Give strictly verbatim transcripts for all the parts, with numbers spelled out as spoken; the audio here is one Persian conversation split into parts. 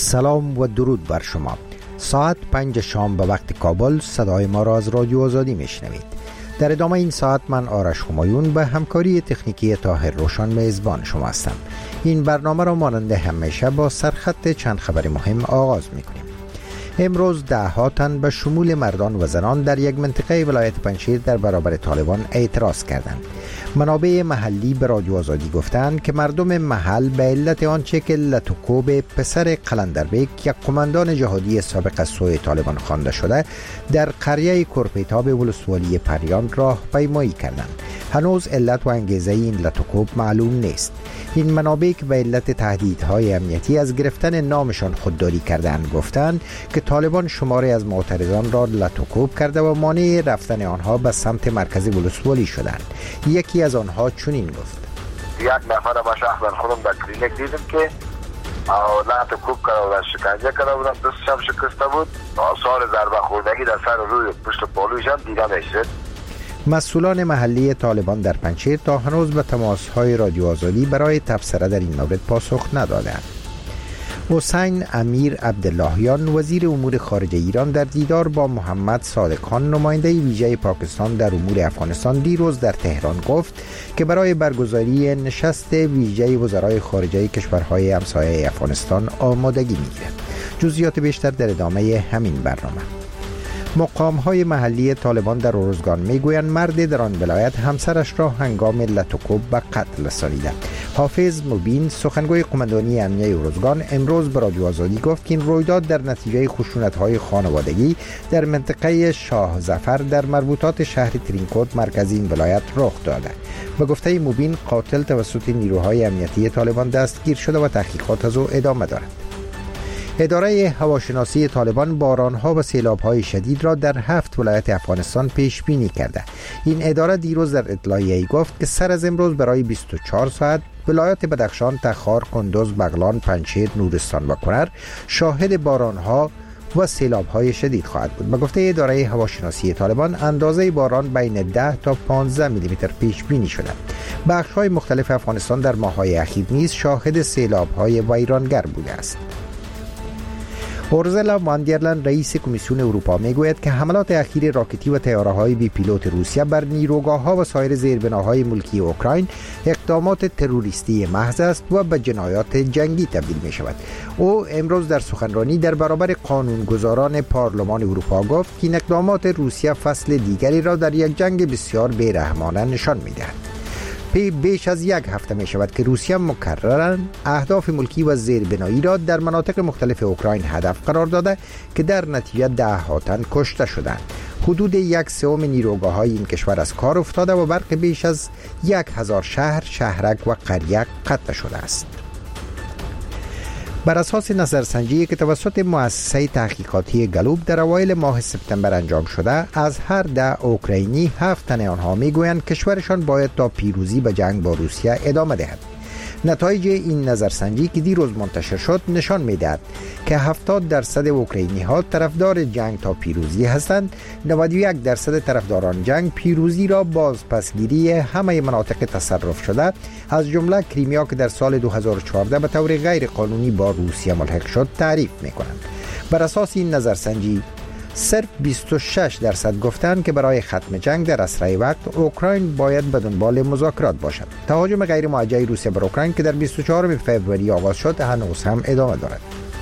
سلام و درود بر شما. ساعت پنج شام به وقت کابل صدای ما را از رادیو آزادی میشنوید. در ادامه این ساعت من آرش همایون به همکاری تکنیکی طاهر روشن میزبان شما هستم. این برنامه را مانند همیشه با سرخط چند خبر مهم آغاز میکنیم. امروز ده ها تن به شمول مردان و زنان در یک منطقه ولایت پنجشیر در برابر طالبان اعتراض کردند. منابع محلی به رادیو آزادی گفتند که مردم محل به علت آنچه که لتوکوب پسر قلندربیک یک قماندان جهادی سابق از سوی طالبان خوانده شده در قریه کرپیتاب ولسوالی پریان راه پیمایی کردند. هنوز علت و انگیزه این لتوکوب معلوم نیست. این منابع که به علت تهدیدهای امنیتی از گرفتن نامشان خودداری کردند گفتند که طالبان شماری از معترضان را لتوکوب کرده و مانع رفتن آنها به سمت مرکز ولسوالی شدند. یکی از آنها چنین گفت: یک نفر ما شخصا خودم در کلینیک دیدم که لتوکوب کرده و شکنجه کرده بودن، دستشم شکسته بود، آثار ضربه خوردگی در سر روی پشت پالویش هم دیده میشد. مسئولان محلی طالبان در پنجشیر تا هنوز به تماس‌های رادیو آزادی برای تبصره در این مورد پاسخ ندادند. حسین امیر عبداللهیان وزیر امور خارجه ایران در دیدار با محمد صادق خان نماینده ویژه پاکستان در امور افغانستان دیروز در تهران گفت که برای برگزاری نشست ویژه وزرای خارجه کشورهای همسایه افغانستان آمادگی می‌گیرد. جزئیات بیشتر در ادامه همین برنامه. مقام‌های محلی طالبان در ارزگان میگویند مرد در آن ولایت همسرش را هنگام لتوکوب به قتل رسانیده. حافظ مبین سخنگوی قماندانی امنیه ارزگان امروز به رادیو آزادی گفت که این رویداد در نتیجه خشونت‌های خانوادگی در منطقه شاه ظفر در مربوطات شهر ترینکوت مرکز این ولایت رخ داده. به گفته مبین قاتل توسط نیروهای امنیتی طالبان دستگیر شده و تحقیقات از او ادامه دارد. اداره هواشناسی طالبان بارانها و سیلاب‌های شدید را در هفت ولایت افغانستان پیش بینی کرده. این اداره دیروز در اطلاعیه‌ای گفت که سر از امروز برای بیست و چهار ساعت ولایت بدخشان، تخار، کندوز، بغلان، پنجشیر، نورستان و کنر شاهد بارانها و سیلاب‌های شدید خواهد بود. به گفته اداره هواشناسی طالبان اندازه باران بین ده تا پانزده میلیمتر پیش بینی شده. بخش‌های مختلف افغانستان در ماه‌های اخیر نیز شاهد سیلاب‌های ویرانگر بوده است. اورزلا واندرلند رئیس کمیسیون اروپا میگوید که حملات اخیر راکتی و طیاره‌های بی پیلوت روسیه بر نیروگاه‌ها و سایر زیربناهای ملکی اوکراین اقدامات تروریستی محض است و به جنایات جنگی تبدیل می شود. او امروز در سخنرانی در برابر قانونگذاران پارلمان اروپا گفت که این اقدامات روسیه فصل دیگری را در یک جنگ بسیار بی‌رحمانه نشان می‌دهد. بیش از یک هفته می شود که روسیه مکرراً اهداف ملکی و زیربنایی را در مناطق مختلف اوکراین هدف قرار داده که در نتیجه ده ها تن کشته شدند. حدود یک سوم نیروگاه‌های این کشور از کار افتاده و برق بیش از یک هزار شهر، شهرک و قریه قطع شده است. بر اساس نظرسنجی که توسط مؤسسه تحقیقاتی گلوب در اوایل ماه سپتامبر انجام شده، از هر ده اوکراینی هفت تن آنها میگویند کشورشان باید تا پیروزی به جنگ با روسیه ادامه دهد. نتایج این نظرسنجی که دیروز منتشر شد نشان می‌دهد که هفتاد درصد اوکراینی ها طرفدار جنگ تا پیروزی هستند. نود و یک درصد طرفداران جنگ پیروزی را بازپسگیری همه مناطق تصرف شده از جمله کریمیا که در سال دو هزار و چهارده به طور غیر قانونی با روسیه ملحق شد تعریف می‌کنند. بر اساس این نظرسنجی صرف بیست و شش درصد گفتند که برای ختم جنگ در اسرع وقت اوکراین باید به دنبال مذاکرات باشد. تهاجم غیر موجه روسیه بر اوکراین که در بیست و چهارم فوریه آغاز شد هنوز هم ادامه دارد.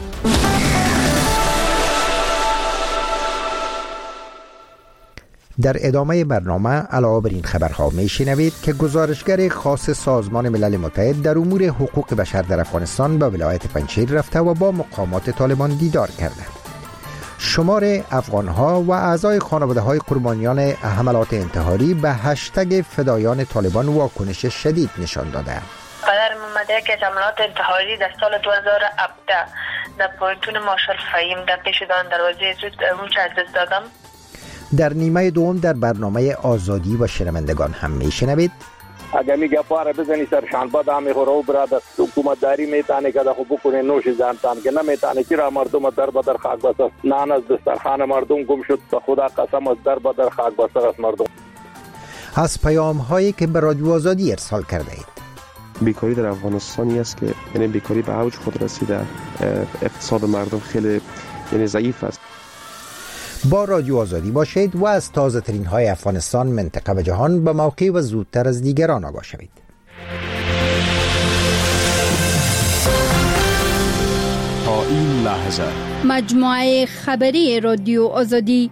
در ادامه برنامه علاوه بر این خبرها میشنوید که گزارشگر خاص سازمان ملل متحد در امور حقوق بشر در افغانستان به ولایت پنجشیر رفته و با مقامات طالبان دیدار کرده. شمار افغان‌ها و اعضای خانواده‌های قربانیان حملات انتحاری به هشتگ فدایان طالبان واکنش شدید نشان دادند. پدرم اومده که حملات انتحاری در سال دو هزار و هفده در پوینتون مارشال فهیم در پیشدان دروازه زود اون چه از دست دادم. در نیمه دوم در برنامه آزادی و شنوندگان هم میشنوید اگر میگه پاره بزنی سرشان باد همی خورو برادر حکومت داری میتونه که خب بکنه نوش زنتان که نمیتونه که را مردم در بدر خاک بسر نان از دسترخوان مردم گم شد به خدا قسم از در بدر خاک بسر از مردم. از پیام هایی که به رادیو آزادی ارسال کرده اید بیکاری در افغانستانی است که یعنی بیکاری به اوج خود رسیده، اقتصاد مردم خیلی یعنی ضعیف است. با رادیو آزادی باشید و از تازه ترین های افغانستان، منطقه و جهان به موقع و زودتر از دیگران آگاه شوید. تا این لحظه مجموعه خبری رادیو آزادی.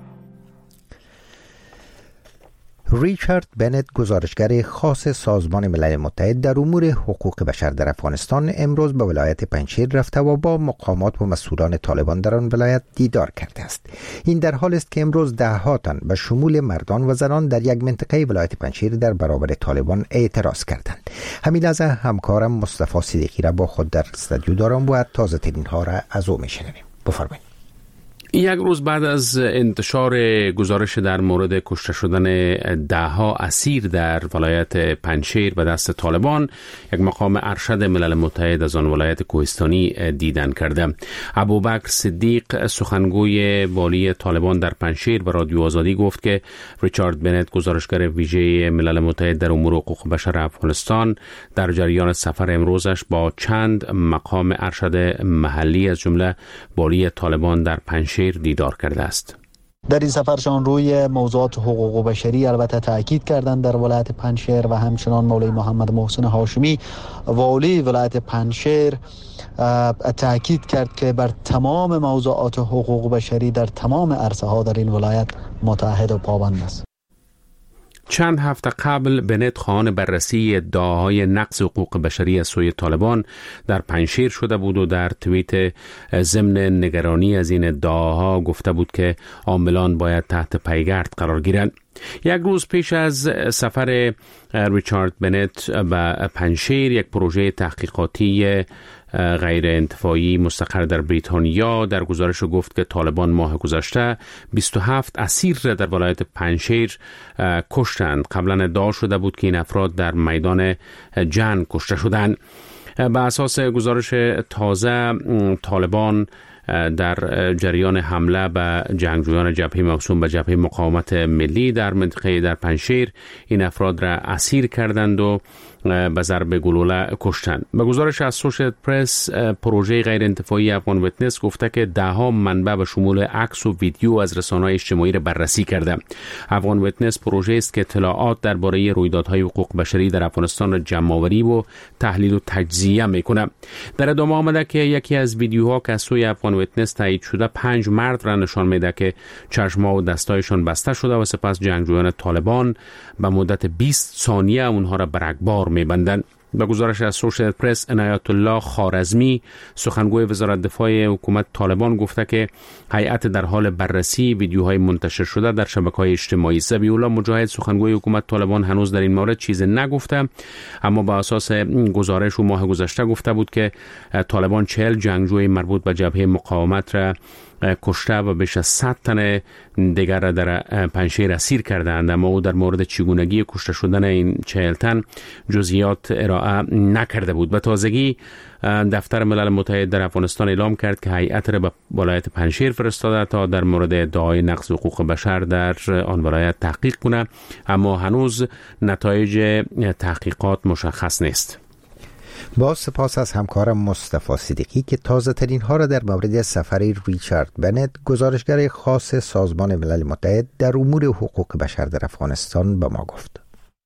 ریچارد بنت، گزارشگر خاص سازمان ملل متحد در امور حقوق بشر در افغانستان، امروز به ولایت پنجشیر رفته و با مقامات و مسئولان طالبان در آن ولایت دیدار کرده است. این در حال است که امروز ده ها تن به شمول مردان و زنان در یک منطقه ولایت پنجشیر در برابر طالبان اعتراض کردند. همین لحظه همکارم مصطفی صدیقی را با خود در استودیو دارم و تازه ترین ها را از او میشنویم. بفرمایید. یک روز بعد از انتشار گزارش در مورد کشته شدن ده ها اسیر در ولایت پنجشیر به دست طالبان، یک مقام ارشد ملل متحد از آن ولایت کوهستانی دیدن کرده. ابوبکر صدیق، سخنگوی والی طالبان در پنجشیر، به رادیو آزادی گفت که ریچارد بنت، گزارشگر ویژه ملل متحد در امور حقوق بشر افغانستان، در جریان سفر امروزش با چند مقام ارشد محلی از جمله والی طالبان در پنجشیر دیدار کرده است. در این سفرشان روی موضوعات حقوق و بشری البته تاکید کردند در ولایت پنجشیر و همچنان مولوی محمد محسن هاشمی، والی ولایت پنجشیر، تاکید کرد که بر تمام موضوعات حقوق و بشری در تمام عرصه ها در این ولایت متحد و پابند است. چند هفته قبل بنت خواهان بررسی ادعاهای نقض حقوق بشری از سوی طالبان در پنجشیر شده بود و در توییت ضمن نگرانی از این ادعاها گفته بود که عاملان باید تحت پیگرد قرار گیرند. یک روز پیش از سفر ریچارد بنت به پنجشیر، یک پروژه تحقیقاتی غیر انتفاعی مستقر در بریتانیا در گزارش گفت که طالبان ماه گذشته بیست و هفت اسیر را در ولایت پنجشیر کشتند. قبلا ادعا شده بود که این افراد در میدان جنگ کشته شدند. به اساس گزارش تازه، طالبان در جریان حمله به جنگجویان جبهه موسوم به جبهه مقاومت ملی در منطقه در پنجشیر این افراد را اسیر کردند و به ضرب گلوله کشتند. به گزارش از سوشیت پرس، پروژه غیر انتفاعی افغان ویتنس گفته که ده ها منبع به شمول عکس و ویدیو از رسانه‌های اجتماعی را بررسی کرده. افغان ویتنس پروژه است که اطلاعات درباره رویدادهای حقوق بشری در افغانستان را جمع‌آوری و تحلیل و تجزیه میکنه. در ادامه آمده که یکی از ویدیوها که از سوی افغان ویتنس تایید شده پنج مرد را نشان میده که چشم‌ها و دستایشان بسته شده و سپس جنگجویان طالبان به مدت بیست ثانیه اونها را به رگبار میبندند. به گزارش از سوشیت پرس، عنایت الله خوارزمی، سخنگوی وزارت دفاع حکومت طالبان گفته که هیئت در حال بررسی ویدیوهای منتشر شده در شبکه‌های اجتماعی. ذبیح الله مجاهد، سخنگوی حکومت طالبان، هنوز در این مورد چیزی نگفته، اما به اساس گزارش و ماه گذشته گفته بود که طالبان چهل جنگجوی مربوط به جبهه مقاومت را کشته و بیش از صد تن دیگر را در پنجشیر اسیر کردند، اما او در مورد چگونگی کشته شدن این چهل تن جزئیات ارائه نکرده بود. به تازگی دفتر ملل متحد در افغانستان اعلام کرد که هیئت را به ولایت پنجشیر فرستاده تا در مورد ادعای نقض حقوق بشر در آن ولایت تحقیق کنه، اما هنوز نتایج تحقیقات مشخص نیست. با سپاس از همکارم مصطفی صدیقی که تازه ترین ها را در مورد سفر ریچارد بنت، گزارشگر خاص سازمان ملل متحد در امور حقوق بشر در افغانستان، به ما گفت.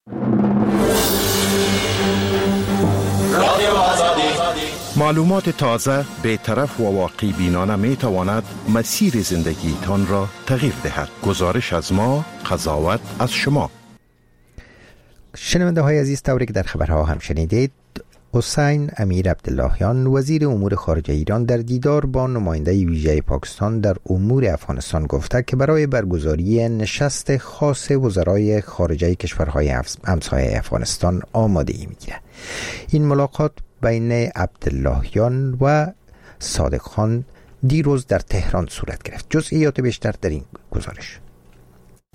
معلومات تازه، بی‌طرف و واقعی بینانه می تواند مسیر زندگی تان را تغییر دهد. گزارش از ما، قضاوت از شما. شنونده های عزیز، طوری که در خبرها هم شنیدید، حسین امیر عبداللهیان، وزیر امور خارجه ایران، در دیدار با نماینده ویژه پاکستان در امور افغانستان گفته که برای برگزاری نشست خاص وزرای خارجه کشورهای همسایه افغانستان آمادگی می‌گیرد. این ملاقات بین عبداللهیان و صادق خان دیروز در تهران صورت گرفت. جزئیات بیشتر در این گزارش.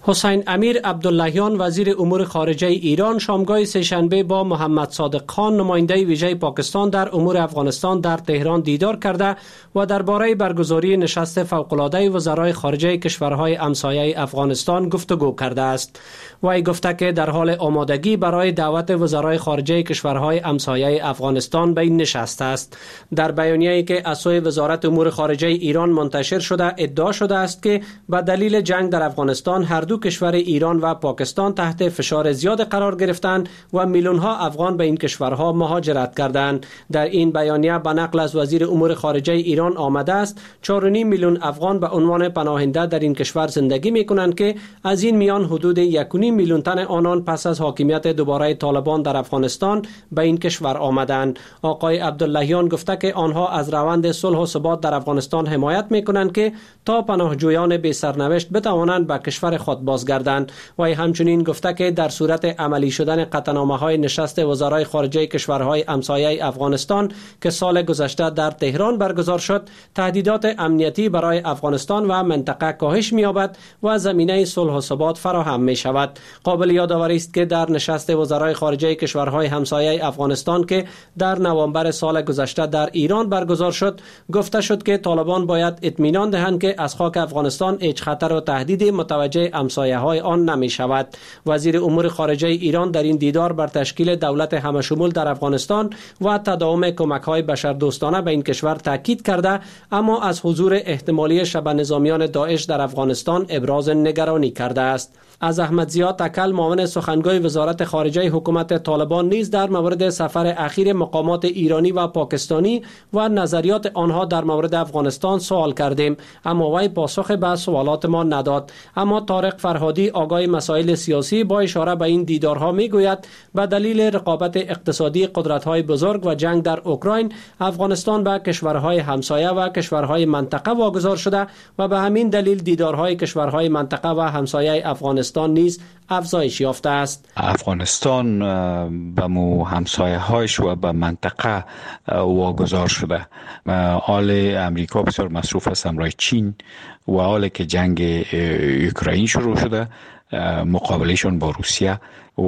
حسین امیر عبداللهیان وزیر امور خارجه ایران شامگاه سه‌شنبه با محمد صادق خان نماینده ویژه پاکستان در امور افغانستان در تهران دیدار کرده و درباره برگزاری نشست فوق‌العاده وزرای خارجه کشورهای همسایه افغانستان گفتگو کرده است. وی گفته که در حال آمادگی برای دعوت وزرای خارجه کشورهای همسایه افغانستان به این نشست است. در بیانیه‌ای که از سوی وزارت امور خارجه ایران منتشر شده ادعا شده است که به دلیل جنگ در افغانستان هر دو کشور ایران و پاکستان تحت فشار زیاد قرار گرفتند و میلیون ها افغان به این کشورها مهاجرت کردند. در این بیانیه به نقل از وزیر امور خارجه ایران آمده است چهار و نیم میلیون افغان به عنوان پناهنده در این کشور زندگی می کنند که از این میان حدود یک و نیم میلیون تن آنان پس از حاکمیت دوباره طالبان در افغانستان به این کشور آمدند. آقای عبداللهیان گفته که آنها از روند صلح و ثبات در افغانستان حمایت می کنند که تا پناهجویان بی سرنوشت بتوانند به کشور خود بازگردند. و همچنین گفته که در صورت عملی شدن قطعنامه‌های نشست وزرای خارجه کشورهای همسایه افغانستان که سال گذشته در تهران برگزار شد، تهدیدات امنیتی برای افغانستان و منطقه کاهش می‌یابد و زمینه صلح و ثبات فراهم می‌شود. قابل یادآوری است که در نشست وزرای خارجه کشورهای همسایه افغانستان که در نوامبر سال گذشته در ایران برگزار شد، گفته شد که طالبان باید اطمینان دهند که از خاک افغانستان هیچ خطر و تهدید متوجه همسایه‌های آن نمی شود. وزیر امور خارجه ایران در این دیدار بر تشکیل دولت همشمول در افغانستان و تداوم کمک‌های بشردوستانه به این کشور تاکید کرده، اما از حضور احتمالی شبه نظامیان داعش در افغانستان ابراز نگرانی کرده است. از احمد زیاد تکل معاون سخنگوی وزارت خارجه حکومت طالبان نیز در مورد سفر اخیر مقامات ایرانی و پاکستانی و نظریات آنها در مورد افغانستان سوال کردیم، اما وی پاسخ به سوالات ما نداد. اما طارق فرهادی آگاه مسائل سیاسی با اشاره به این دیدارها میگوید به دلیل رقابت اقتصادی قدرت‌های بزرگ و جنگ در اوکراین، افغانستان به کشورهای همسایه و کشورهای منطقه واگذار شده و به همین دلیل دیدارهای کشورهای منطقه و همسایه افغانستان نیز افزایش یافته است. افغانستان به مو همسایه هایش و به منطقه واگذار شده. آل امریکا بسیار مصروف است همراه چین و حالی که جنگ اوکراین شروع شده، مقابلشون با روسیه و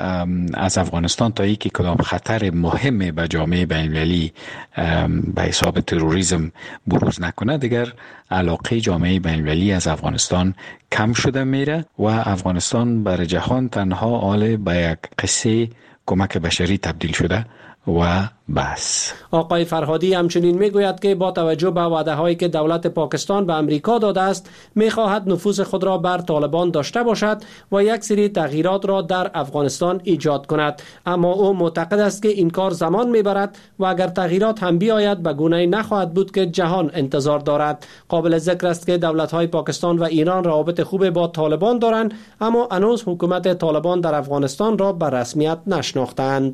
از افغانستان تا اینکه کدام خطر مهم به جامعه بین‌المللی به حساب تروریسم بروز نکنه، دیگر علاقه جامعه بین‌المللی از افغانستان کم شده میره و افغانستان برای جهان تنها حال به یک قصه کمک بشری تبدیل شده و بس. آقای فرهادی همچنین میگوید که با توجه به وعده هایی که دولت پاکستان به امریکا داده است، میخواهد نفوذ خود را بر طالبان داشته باشد و یک سری تغییرات را در افغانستان ایجاد کند، اما او معتقد است که این کار زمان میبرد و اگر تغییرات هم بیاید به گونه‌ای نخواهد بود که جهان انتظار دارد. قابل ذکر است که دولت های پاکستان و ایران روابط خوب با طالبان دارند، اما هنوز حکومت طالبان در افغانستان را به رسمیت نشناختند.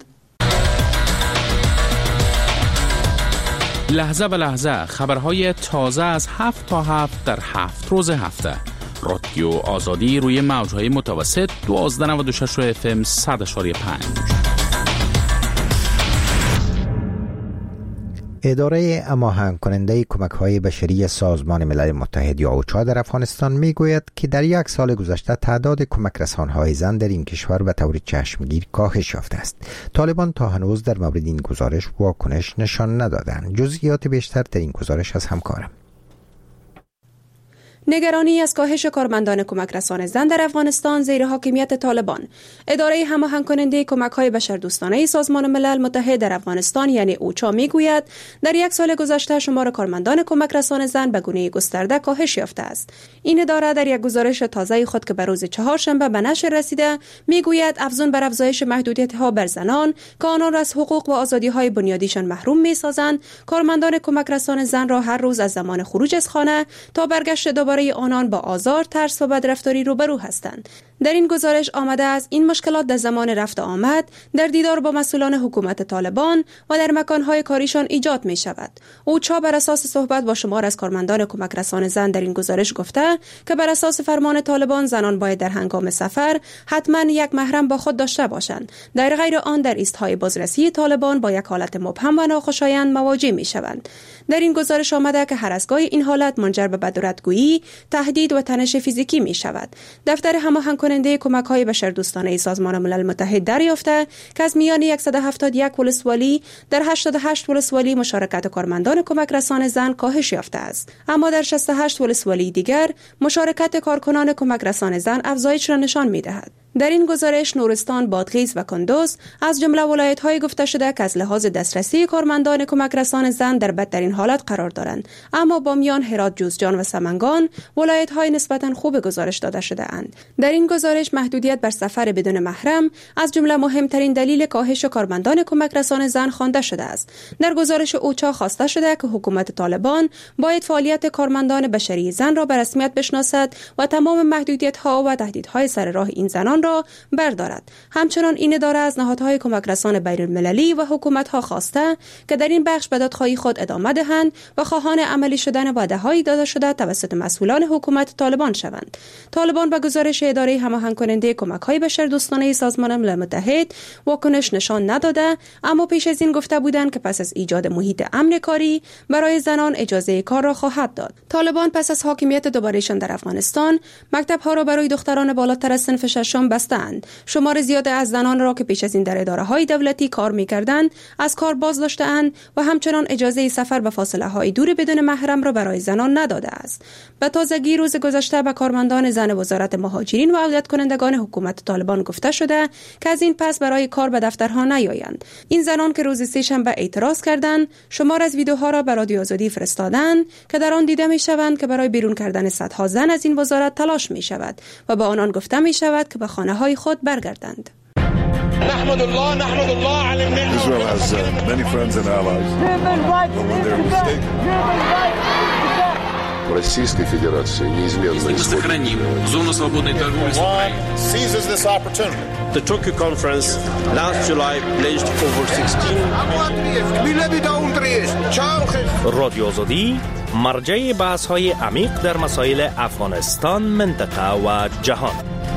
لحظه به لحظه خبرهای تازه از هفت تا هفت در هفت روز هفته. رادیو آزادی روی موجهای متوسط دوازده نود و شش اف ام صد اشاری پنج. اداره هماهنگ کننده کمک‌های بشری سازمان ملل متحد یا اوچا در افغانستان میگوید که در یک سال گذشته تعداد کمک رسان‌های زن در این کشور به طور چشمگیر کاهش یافته است. طالبان تا هنوز در مورد این گزارش واکنش نشان ندادند. جزئیات بیشتر در این گزارش از همکارم. نگرانی از کاهش کارمندان کمک رسان زن در افغانستان زیر حاکمیت طالبان، اداره هماهنگ کننده کمک‌های بشردوستانه سازمان ملل متحد در افغانستان یعنی اوچا میگوید در یک سال گذشته شمار کارمندان کمک رسان زن به گونه گسترده کاهش یافته است. این اداره در یک گزارش تازه خود که به روز چهارشنبه به نشر رسیده میگوید افزون بر افزایش محدودیت‌ها بر زنان که آنان را از حقوق و آزادی‌های بنیادیشان محروم می‌سازند، کارمندان کمک رسان زن را هر روز از زمان خروج از خانه تا برگشت دوباره آنان با آزار، ترس و بدرفتاری روبرو هستند. در این گزارش آمده است این مشکلات در زمان رفت آمد در دیدار با مسئولان حکومت طالبان و در مکانهای کاریشان ایجاد می شود. اوچا بر اساس صحبت با شمار از کارمندان کمک رسان زن در این گزارش گفته که بر اساس فرمان طالبان زنان باید در هنگام سفر حتما یک محرم با خود داشته باشند. در غیر آن در ایستهای بازرسی طالبان با یک حالت مبهم و ناخوشایند مواجه می شوند. در این گزارش آمده که هراسگاه این حالت منجر به بدورتگویی، تهدید و تنش فیزیکی می شود. دفتر هماهنگ کننده کمک‌های بشردوستانه سازمان ملل متحد دریافته که از میان صد و هفتاد و یک ولسوالی در هشتاد و هشت ولسوالی مشارکت کارمندان کمک رسان زن کاهش یافته است، اما در شصت و هشت ولسوالی دیگر مشارکت کارکنان کمک رسان زن افزایش را نشان می‌دهد. در این گزارش نورستان، بادغیس و کندوز از جمله ولایت‌های گفته شده که از لحاظ دسترسی کارمندان کمک رسان زن در بدترین حالت قرار دارند، اما بامیان، هرات، جوزجان و سمنگان ولایت‌های نسبتاً خوب گزارش داده شده اند. در این گزارش محدودیت بر سفر بدون محرم از جمله مهمترین دلیل کاهش کارمندان کمک رسان زن خوانده شده است. در گزارش اوچا خواسته شده که حکومت طالبان باید فعالیت کارمندان بشری زن را به رسمیت بشناسد و تمام محدودیت‌ها و تهدیدهای سر راه این زنان را بردارد. همچنان این اداره از نهادهای کمک رسان بین‌المللی و حکومت‌ها خواسته که در این بخش به دادخواهی خود ادامه دهند و خواهان عملی شدن وعده‌های داده شده توسط مسئولان حکومت طالبان شوند. طالبان به گزارش اداره هماهنگ کننده کمک‌های بشردوستانه سازمان ملل متحد واکنش نشان نداده، اما پیش از این گفته بودند که پس از ایجاد محیط امن کاری برای زنان اجازه کار را خواهد داد. طالبان پس از حاکمیت دوبارهشان در افغانستان مکتب‌ها را برای دختران بالاتر از صنف ششم بستند. شمار زیاد از زنان را که پیش از این در اداره‌های دولتی کار می‌کردند از کار باز داشته‌اند و همچنان اجازه سفر به فاصله‌های دور بدون محرم را برای زنان نداده است. به تازگی روز گذشته به کارمندان زن وزارت مهاجرین و عودت کنندگان حکومت طالبان گفته شده که از این پس برای کار به دفترها نیایند. این زنان که روز سه‌شنبه اعتراض کردند، شمار از ویدیوها را به رادیو آزادی فرستادند که در آن دیده می‌شوند که برای بیرون کردن صدها زن از این وزارت تلاش می‌شود و به آنان گفته می‌شود که به خانه‌های خود برگردند. نحمد الله نحمد الله على النعمة. Israel has uh, many friends and allies. Российской Федерации неизменно сохраним зону свободной торговли с Украиной. Seizes this opportunity. The Tokyo conference last July pledged over sixteen. رادیو آزادی مرجع بحث‌های عمیق در مسائل افغانستان، منطقه و جهان.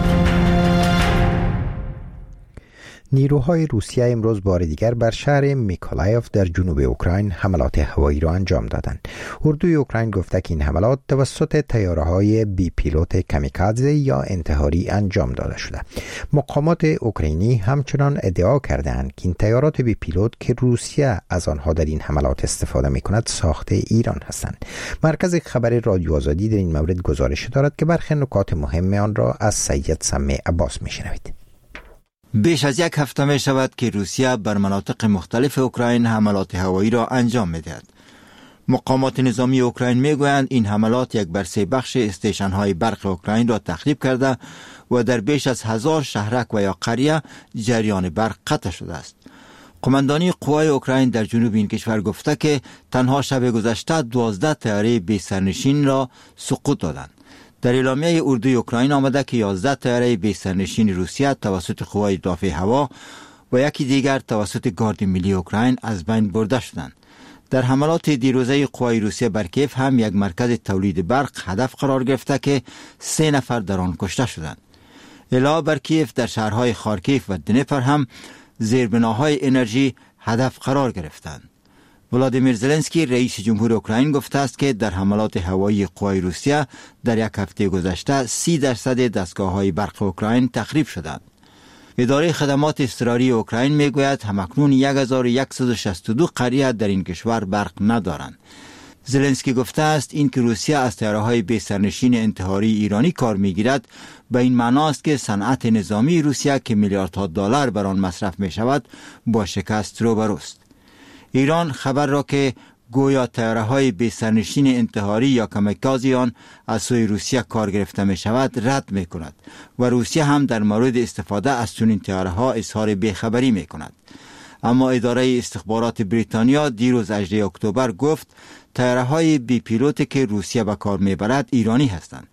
نیروهای روسیه امروز بار دیگر بر شهر میکولایف در جنوب اوکراین حملات هوایی را انجام دادند. اردوی اوکراین گفته که این حملات توسط طیاره‌های بی پیلوت کامیکادزه یا انتحاری انجام داده شده. مقامات اوکراینی همچنان ادعا کردند که این طیارات بی پیلوت که روسیه از آنها در این حملات استفاده می‌کند ساخته ایران هستند. مرکز خبر رادیو آزادی در این مورد گزارش دارد که برخی نکات مهم آن را از سید سمیع عباس می‌شنوید. بیش از یک هفته می شود که روسیه بر مناطق مختلف اوکراین حملات هوایی را انجام می دهد. مقامات نظامی اوکراین می گویند این حملات یک بر سه بخش استیشن های برق اوکراین را تخریب کرده و در بیش از هزار شهرک و یا قریه جریان برق قطع شده است. قماندانی قوای اوکراین در جنوب این کشور گفته که تنها شب گذشته دوازده طیاره بی سرنشین را سقوط دادند. در اعلامیه اردوی اوکراین آمده که یازده طیاره بی سرنشین روسیه توسط قوای دفاع هوا و یکی دیگر توسط گارد ملی اوکراین از بین برده شدند. در حملات دیروزه قوای روسیه بر کیف هم یک مرکز تولید برق هدف قرار گرفته که سه نفر در آن کشته شدند. علاوه بر کیف در شهرهای خارکیف و دنیپر هم زیربناهای انرژی هدف قرار گرفتند. ولادیمیر زلنسکی رئیس جمهور اوکراین گفته است که در حملات هوایی قوای روسیه در یک هفته گذشته سی درصد دستگاه‌های برق اوکراین تخریب شدند. اداره خدمات اضطراری اوکراین میگوید همکنون یک هزار و صد و شصت و دو قریه در این کشور برق ندارند. زلنسکی گفته است این که روسیه از طیاره‌های بی سرنشین انتحاری ایرانی کار میگیرد به این معنا است که صنعت نظامی روسیه که میلیاردها دلار بر آن مصرف می شود با شکست روبروست. ایران خبر را که گویا طیاره‌های بی سرنشین انتحاری یا کامیکازی آن از سوی روسیه کار گرفته می شود رد می کند و روسیه هم در مورد استفاده از چنین طیاره‌ها اظهار بیخبری می کند. اما اداره استخبارات بریتانیا دیروز هجدهم اکتبر گفت طیاره‌های بی پیلوت که روسیه به کار میبرد ایرانی هستند.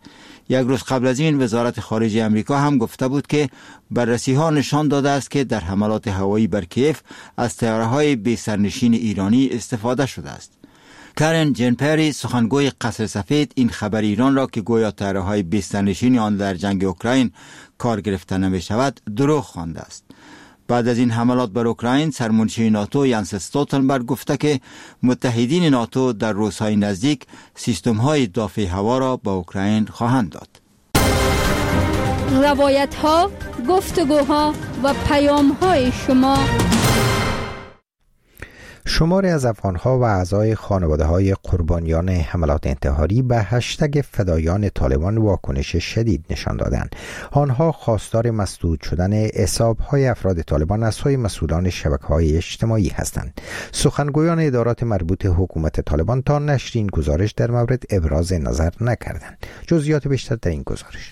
یک روز قبل از این وزارت خارجه امریکا هم گفته بود که بررسی ها نشان داده است که در حملات هوایی بر کیف از طیاره های بی سرنشین ایرانی استفاده شده است. کرن جن پری سخنگوی قصر سفید این خبر ایران را که گویا طیاره های بی سرنشین آن در جنگ اوکراین کار گرفته نمی شود دروغ خوانده است. بعد از این حملات بر اوکراین سرمنشی ناتو ینس استولتنبرگ گفته که متحدین ناتو در روزهای نزدیک سیستم های دافع هوا را به اوکراین خواهند داد. روایت ها، گفتگوها و پیام های شما. شماری از افغان‌ها و اعضای خانواده‌های قربانیان حملات انتحاری به هشتگ فدایان طالبان واکنش شدید نشان دادند. آنها خواستار مسدود شدن حساب‌های افراد طالبان از سوی مسئولان شبکه‌های اجتماعی هستند. سخنگویان ادارات مربوط حکومت طالبان تا نشر این گزارش در مورد ابراز نظر نکردند. جزئیات بیشتر در این گزارش.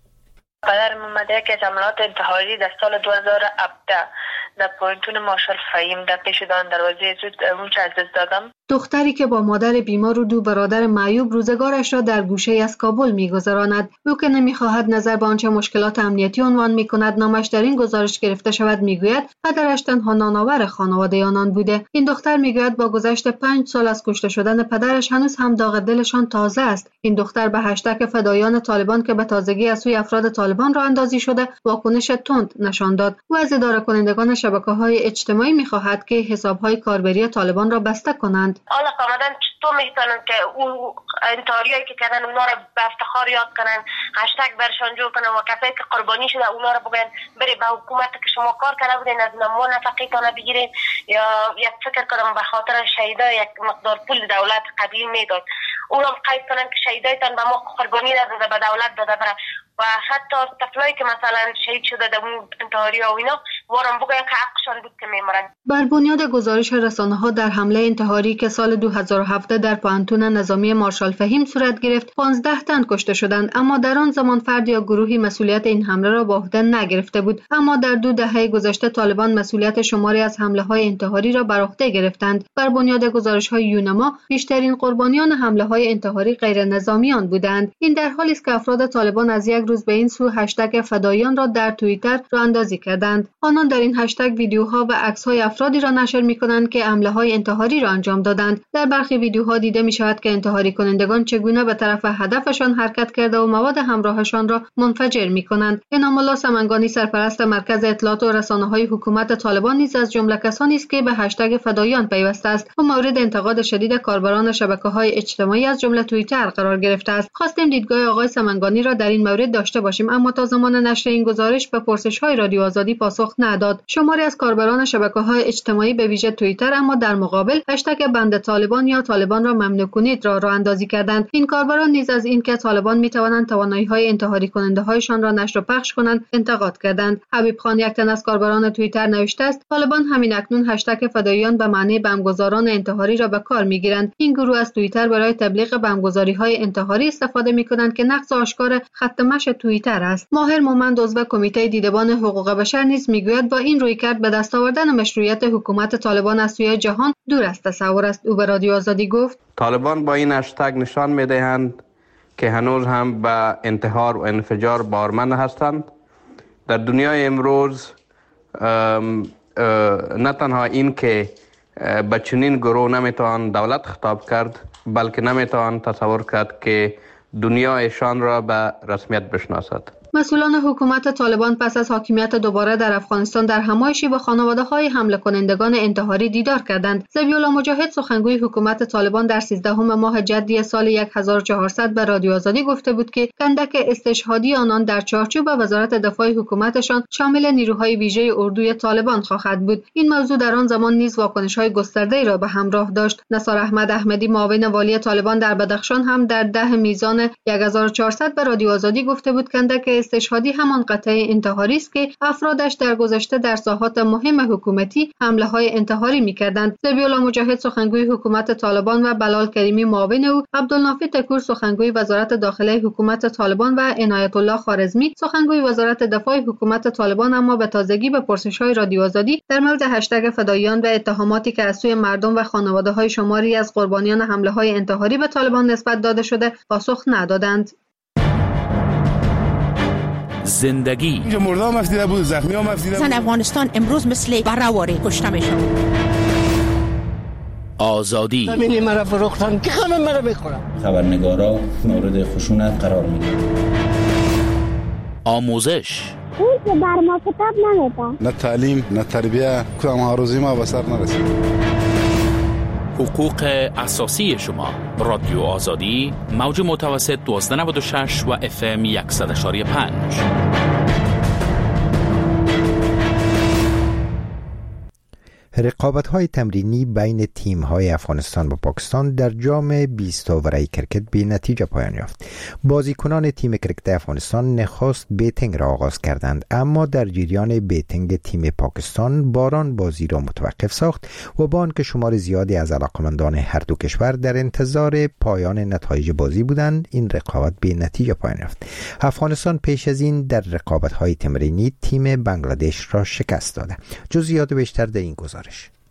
قدر محمدی که حملات انتحاری در سال دو هزار و هفده در پوینتون مارشال فهیم در پیشدان دروازه زود اون چه از دست دادم. دختری که با مادر بیمار و دو برادر معیوب روزگارش را در گوشه از کابل می‌گذراند، او که نمی‌خواهد نظر به آنچه مشکلات امنیتی عنوان می‌کند نامش در این گزارش گرفته شود، می‌گوید پدرش تنها نانآور خانواده آنان بوده. این دختر می‌گوید با گذشت پنج سال از کشته شدن پدرش هنوز هم داغ دلشان تازه است. این دختر به هشتگ فدایان طالبان که به تازگی از سوی افراد طالبان راه اندازی شده واکنش تند نشان داد. او از اداره کنندگان شبکه‌های اجتماعی می‌خواهد که حساب‌های کاربری طالبان را بسته کنند. حالا کاملا چطور میتونن که او انتحاریایی که کردن اونا رو به افتخار یاد کنن، هشتگ برشان جور کنن و کسایی که قربانی شده اونا رو بگن بری به حکومت که شما کار کرده بودین از ما نفقیتان بگیرین، یا یک فکر کنم به خاطر شهیدا یک مقدار پول دولت قدیم میداد اونا قید کنن که شهیدایتان به ما قربانی نداده به دولت داده بره، و حتی طفلایی که مثلا شهید شده در اون انتحاری و اینا وارم بگوین که حقشان بود که میمرن. بر بنیاد گزارش رسانه‌ها در حمله انتحاری که سال دو هزار و هفده در پانتون نظامی مارشال فهیم صورت گرفت پانزده تن کشته شدند، اما در آن زمان فرد یا گروهی مسئولیت این حمله را به عهده نگرفته بود. اما در دو دهه گذشته طالبان مسئولیت شماری از حمله‌های انتحاری را بر عهده گرفتند. بر بنیاد گزارش‌های یونما بیشترین قربانیان حمله‌های انتحاری غیر نظامیان بودند. این در حالی است که افراد طالبان از یک روز به این سو هشتگ فدایان را در توییتر راه اندازی کردند. آنان در این هشتگ ویدیوها و عکس‌های افرادی را نشر می‌کنند که حمله‌های انتحاری را انجام دادند. در برخی ویدیوها دیده می‌شود که انتحاری کنندگان چگونه به طرف هدفشان حرکت کرده و مواد همراهشان را منفجر می‌کنند. انعام الله سمنگانی سرپرست مرکز اطلاعات و رسانه‌های حکومت طالبان نیز از جمله کسانی است که به هشتگ فدایان پیوسته است و مورد انتقاد شدید کاربران شبکه‌های اجتماعی از جمله توییتر قرار گرفته است. خواستیم دیدگاه آقای سمنگانی را در این مورد داشته باشیم، اما تا زمان نشر این گزارش به پرسش‌های رادیو آزادی پاسخ نداد. شماری از کاربران شبکه‌های اجتماعی به ویژه توییتر اما در مقابل هشتگ بند طالبان یا طالبان را ممنوع کنید را راه اندازی کردند. این کاربران نیز از اینکه طالبان می‌توانند توانایی‌های انتحاری کننده‌هایشان را نشر و پخش کنند انتقاد کردند. حبیب خان یک تن از کاربران توییتر نوشته است طالبان همین اکنون هشتگ فدایان به معنی بمبگذاران انتحاری را به کار می‌گیرند. این گروه از توییتر برای تبلیغ بمبگذاری‌های انتحاری استفاده می‌کنند که نقض آشکار خط مشی توییتر است. ماهر مومند عضو کمیته دیدبان حقوق بشر نیز میگوید با این رویکرد به دست آوردن مشروعیت حکومت طالبان از سوی جهان دور از تصور است. او به رادیو آزادی گفت طالبان با این هشتگ نشان میدهند که هنوز هم به انتحار و انفجار باورمند هستند. در دنیای امروز نه تنها این که به چنین گروه نمیتوان دولت خطاب کرد، بلکه نمیتوان تصور کرد که دنیا ایشان را به رسمیت بشناسد. مسئولان حکومت طالبان پس از حاکمیت دوباره در افغانستان در همایشی با خانواده‌های حمله کنندگان انتحاری دیدار کردند. ذبیح‌الله مجاهد سخنگوی حکومت طالبان در سیزدهم ماه جدی سال هزار و چهارصد به رادیو آزادی گفته بود که کندک استشهادی آنان در چارچوب وزارت دفاع حکومتشان شامل نیروهای ویژه اردوی طالبان خواهد بود. این موضوع در آن زمان نیز واکنش‌های گسترده‌ای را به همراه داشت. نثار احمد احمدی معاون والی طالبان در بدخشان هم در ده میزان هزار و چهارصد به رادیو آزادی گفته بود کندک استشهادی همان قطعه انتحاری است که افرادش در گذشته در ساحات مهم حکومتی حمله های انتحاری می‌کردند. ذبیح‌الله مجاهد سخنگوی حکومت طالبان و بلال کریمی معاون او، عبدالنافی تکور سخنگوی وزارت داخله حکومت طالبان و عنایت الله خوارزمی سخنگوی وزارت دفاع حکومت طالبان اما به تازگی به پرسش‌های رادیو آزادی در مورد هشتگ فدایان و اتهاماتی که از سوی مردم و خانواده‌های شماری از قربانیان حمله‌های انتحاری به طالبان نسبت داده شده پاسخ ندادند. زندگی. اینجا مرده هم افزیده بود، زخمی هم افزیده بود. زن افغانستان امروز مثل بره‌واره کشته میشه. آزادی. همین مرا فروختن که همه مرا بخورن. خبرنگارا مورد خشونت قرار میگیرن. آموزش. اون که بر ما کتاب نمیدن. نه تعلیم، نه تربیه، کدام هاروزی ما به سر نرسید. حقوق اساسی شما. رادیو آزادی، موج متوسط دوازده نود و شش و اف ام صد و پنج. رقابت‌های تمرینی بین تیم‌های افغانستان و پاکستان در جام بیست اووره کرکت به نتیجه پایان یافت. بازیکنان تیم کرکت افغانستان نخست بیتینگ را آغاز کردند، اما در جریان بیتینگ تیم پاکستان باران بازی را متوقف ساخت و با آنکه شمار زیادی از علاقمندان هر دو کشور در انتظار پایان نتایج بازی بودند، این رقابت به نتیجه پایان یافت. افغانستان پیش از این در رقابت‌های تمرینی تیم بنگلادش را شکست داده. جزئیات بیشتر در این گزارش.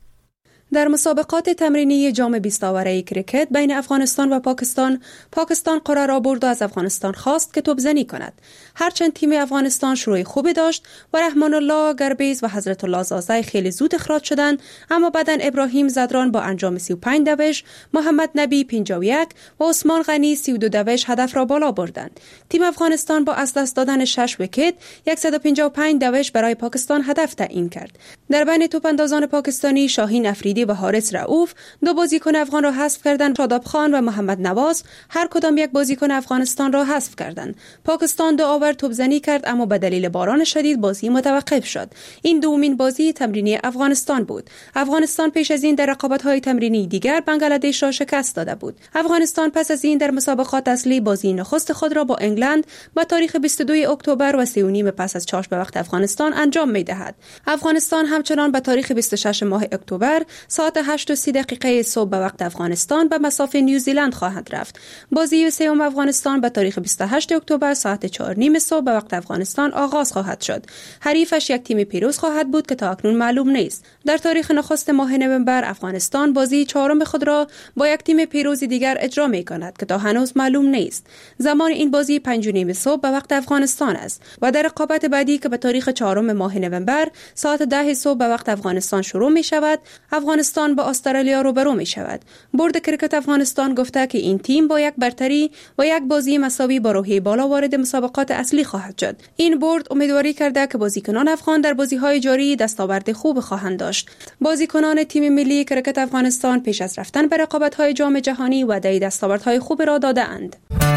در مسابقات تمرینی جام بیست اوره کرکت بین افغانستان و پاکستان، پاکستان قرار را برد و از افغانستان خواست که توپزنی کند. هرچند تیم افغانستان شروع خوبی داشت و رحمان الله گربیز و حضرت الله زازای خیلی زود اخراج شدند، اما بعداً ابراهیم زدران با انجام سی و پنج دوش، محمد نبی پنجاه و یک و عثمان غنی سی و دو دوش هدف را بالا بردند. تیم افغانستان با از دست دادن شش ویکت صد و پنجاه و پنج دوش برای پاکستان هدف تعیین کرد. در بین توپاندازان پاکستانی شاهین افریدی و حارث رؤوف دو بازیکن افغان را حذف کردند. شاداب خان و محمد نواز هر کدام یک بازیکن افغانستان را حذف کردند. پاکستان دو آور توپزنی کرد، اما به دلیل باران شدید بازی متوقف شد. این دومین بازی تمرینی افغانستان بود. افغانستان پیش از این در رقابت‌های تمرینی دیگر بنگلادش را شکست داده بود. افغانستان پس از این در مسابقات اصلی بازی نخست خود را با انگلند با تاریخ بیست و دو اکتبر و سه و نیم پس از چاش به وقت افغانستان انجام می‌دهد. افغانستان همچنان به تاریخ بیست و شش ماه اکتبر ساعت هشت و سی دقیقه صبح به وقت افغانستان به مسافه نیوزیلند خواهد رفت. بازی سوم افغانستان به تاریخ بیست و هشت اکتبر ساعت چهار و نیم صبح به وقت افغانستان آغاز خواهد شد. حریفش یک تیم پیروز خواهد بود که تا اکنون معلوم نیست. در تاریخ نخست ماه نوامبر افغانستان بازی چهارم خود را با یک تیم پیروز دیگر اجرا می کند که تا هنوز معلوم نیست. زمان این بازی پنج و نیم صبح به وقت افغانستان است و در رقابت بعدی که به تاریخ چهارم ماه نوامبر ساعت ده صبح به وقت افغانستان شروع می شود، افغانستان با استرالیا روبرو می شود. بورد کرکت افغانستان گفته که این تیم با یک برتری و یک بازی مساوی با روحیه بالا وارد مسابقات اصلی خواهد شد. این بورد امیدواری کرده که بازیکنان افغان در بازی‌های جاری دستاورد خوب خواهند داشت. بازیکنان تیم ملی کرکت افغانستان پیش از رفتن به رقابت‌های جام جهانی وعده دستاوردهای خوب را داده‌اند.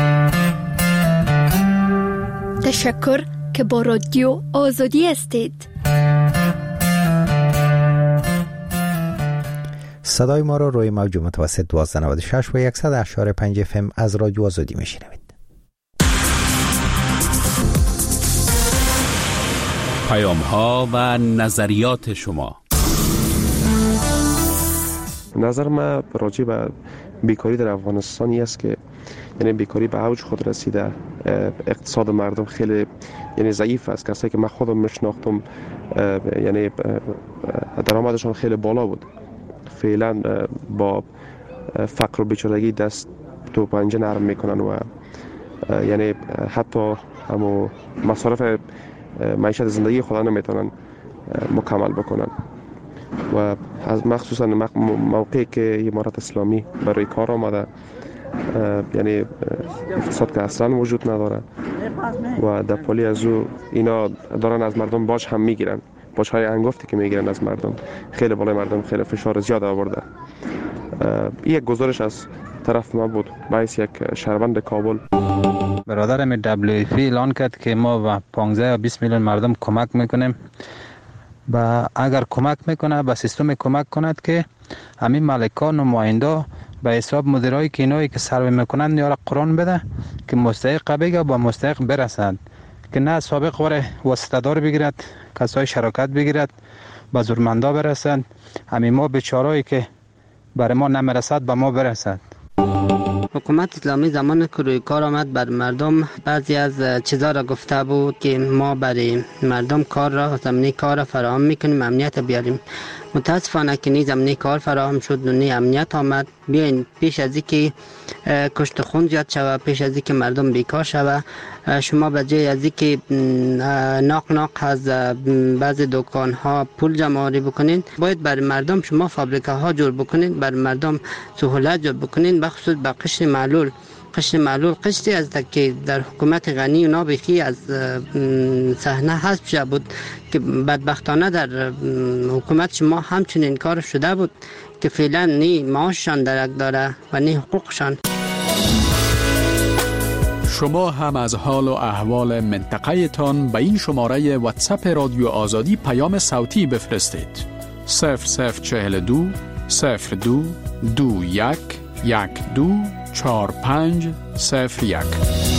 تشکر که با رادیو آزادی هستید. صدای ما را روی موج متوسط دوازده نود و شش و صد و هشت و پنج اف ام از رادیو آزادی میشنوید. پیام ها و نظریات شما. نظر من راجع به بیکاری در افغانستانی است که یعنی بیکاری به اوج خود رسیده، اقتصاد مردم خیلی یعنی ضعیف است. کسایی که من خودم میشناختم یعنی درآمدشان خیلی بالا بود، فعلا با فقر و بیچارگی دست تو پنجه نرم میکنن و یعنی حتی همو مصارف معیشت زندگی خود نمیتونن مکمل بکنن و از مخصوصا موقعی که امارت اسلامی برای کار آمده، یعنی اقتصاد که اصلا وجود نداره و در پالی از او اینا دارن از مردم باج هم میگیرن، باج های انگفتی که میگیرن از مردم خیلی بالای مردم خیلی فشار زیاد آورده. این یک گزارش از طرف ما بود باعث یک شهروند کابل. برادرم دبلیو اف پی اعلان کرد که ما با پانزده یا بیست میلیون مردم کمک میکنیم و اگر کمک میکنه به سیستم کمک کند که همین مالکان و نماینده به حساب مدیرایی که اینایی که سروی میکنند یا قرآن بده که مستحق بگه با مستحق برسند، که نه سابق وره واسطه دار بگیرد، کسای شراکت بگیرد به زورمندا برسند، همین ما بیچارهایی که برای ما نمیرسد به ما برسد. حکومت اسلامی زمان که روی کار آمد بر مردم بعضی از چیزا را گفته بود که ما برای مردم کار را زمینی کار را فراهم میکنیم، امنیت بیاریم. متاسفانه که نی زمینه کار فراهم شد و نی امنیت آمد. بیاین پیش از اینکه کشت خون زیاد شود، پیش از اینکه مردم بیکار شود، شما به جای از اینکه ناق ناق از بعضی دکان ها پول جمع آوری بکنین، باید برای مردم شما فابریکه ها جور بکنین، برای مردم سهولت جور بکنین، بخصوص به قشر معلول. قشر معلول قشری از که در حکومت غنی اونا بخی از صحنه حذف شده بود که بدبختانه در حکومت شما همچنین کار شده بود که فعلا نی معاششان درک داره و نی حقوقشان. شما هم از حال و احوال منطقه تان به این شماره واتساپ رادیو آزادی پیام صوتی بفرستید. صفر صفر چهل دو صفر دو دو یک یک دو چهار پنج صفر یک.